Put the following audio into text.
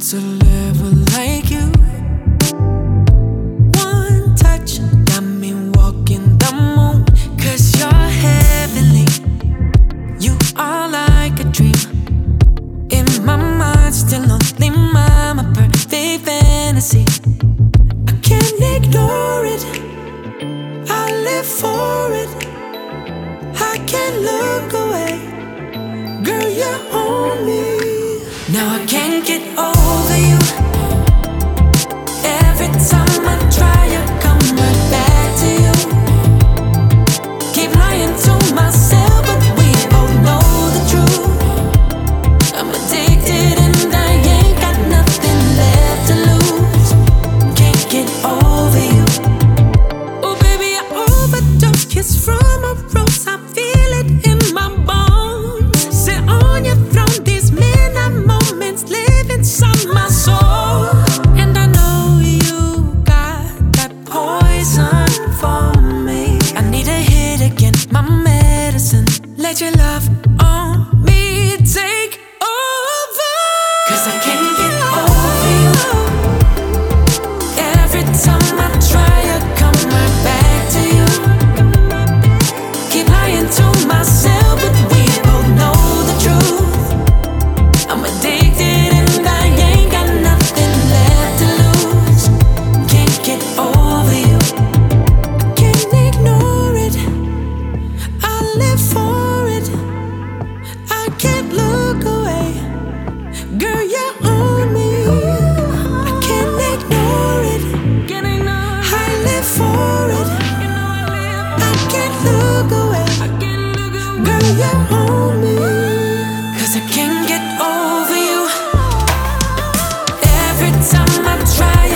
was a level like you. One touch got me walking the moon. 'Cause you're heavenly. You are like a dream. In my mind, still only my perfect fantasy. I can't ignore it. I live for it. I can't look away. Girl, you're on me. Now I can't get over you. Every time I try, I come right back to you. Keep lying to myself, but we both know the truth. I'm addicted and I ain't got nothing left to lose. Can't get over you. Oh baby, I overdose. Kiss from a rose, I feel it in my bones. Sit on your throne, these midnight moments live inside my soul. And I know you got that poison for me. I need a hit again, my medicine. Let your love on me take over. 'Cause I can't get over you. Every time I try, I come right back to you. Keep lying to myself, but we both know the truth. I'm addicted and I ain't got nothing left to lose. Can't get over you. I can't ignore it. I live for it. I can't look away. Girl, you're on me. I can't ignore it. I live for it. I can't look away. Girl, you're on me. 'Cause I can't get over you. Every time I try,